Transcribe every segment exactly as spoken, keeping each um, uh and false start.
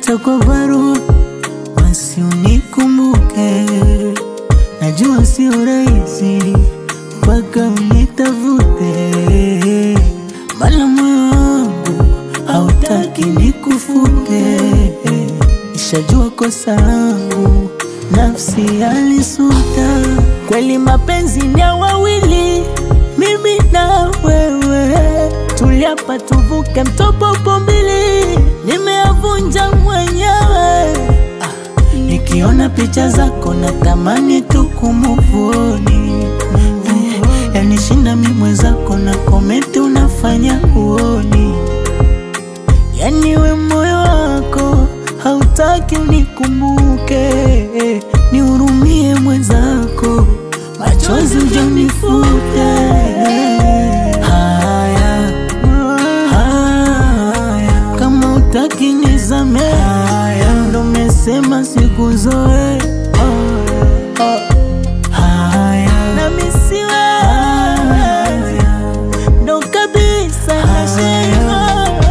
hata kwa barua basi unikumbuke. Najua sio rahisi mpaka unitafute, bala moyo wangu hautaki nikufuke. Nishajua kosa langu, nafsi alisuta. Kweli mapenzi ni ya wawili, mimi na wewe. Tuliapa tuvuke mto popo mbili, nimeyavunja mwenyewe. ah, Nikiona picha zako natamani tukumuvuni. eh, Yanishinda mimi mwenzako na komenti unafanya uoni. Yani we moyo wako hautaki unikumbuke. Nihurumie mwenzako, machozi uje unifute. Haya, haya, kama utaki nizame, haya, ndo mesema sikuzoe. Haya, na misiwe, ndo kabisa nasema.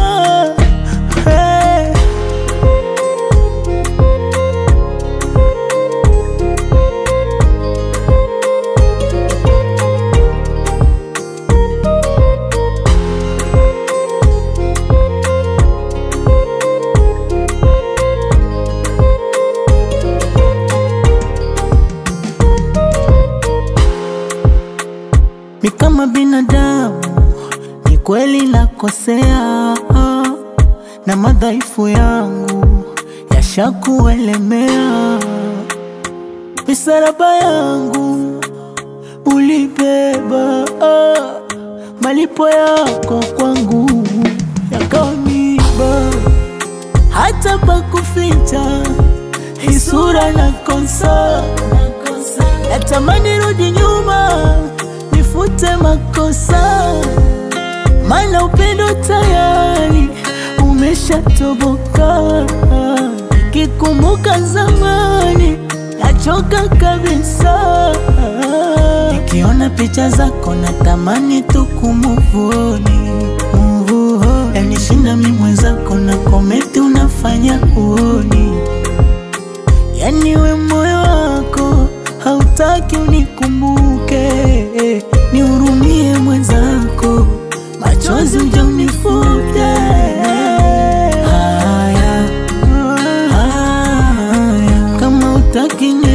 Mi kama binadamu ni kweli nakosea, na madhaifu yangu yashakuelemea. Misalaba yangu ulibeba, malipo yako kwangu yakawa miba. Hata pa kuficha hii sura nakosa, natamani rudi nyuma nifute makosa, maana upendo tayari umeshatoboka. Nikikumbuka zamani nachoka kabisa. Nikiona picha zako natamani tukumuvuni. Yanishinda mimi mwenzako na komenti unafanya uoni. Yani we moyo wako hautaki unikumbuke. Nihurumie mwenzako, machozi uje unifute. Haya, haya, kama utaki